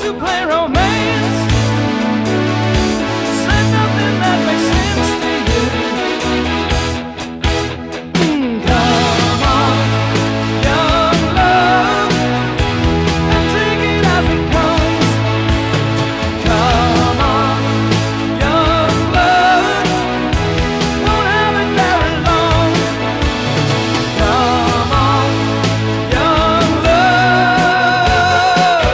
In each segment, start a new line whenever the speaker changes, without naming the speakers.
to play romance. Said nothing that makes sense to you. Come on, young love, and take it as it comes. Come on, young love, won't have it very long. Come on, young love.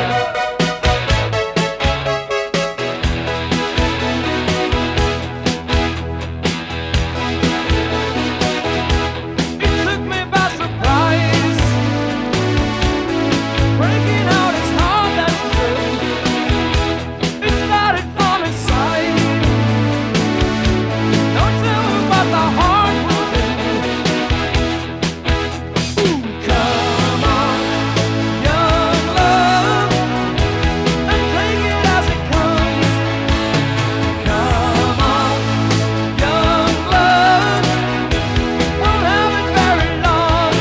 It took me by surprise, breaking out his heart, that's true. It started from inside. Don't tell me what the heart will do. Come on, young love, and take it as it comes. Come on, young love, won't have it very long.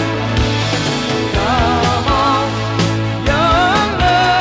Come on, young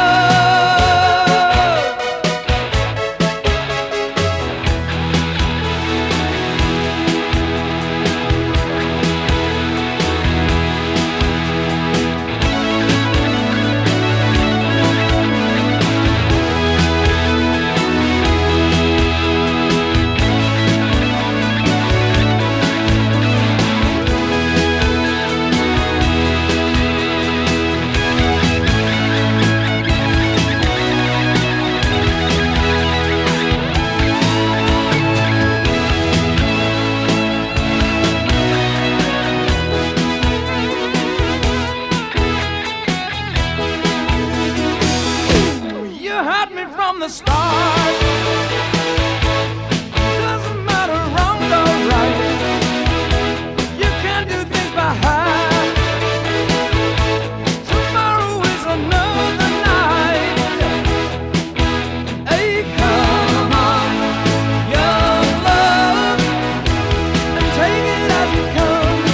You had me from the start. Doesn't matter wrong or right. You can do things by half. Tomorrow is another night. Hey, come on, young love, and take it as it comes.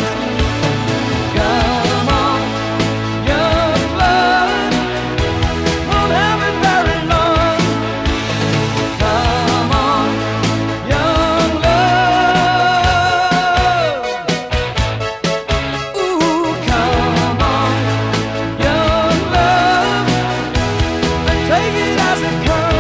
Come on, young love, won't have it very long. Come on, young love. Ooh, come on, young love, and take it as it comes.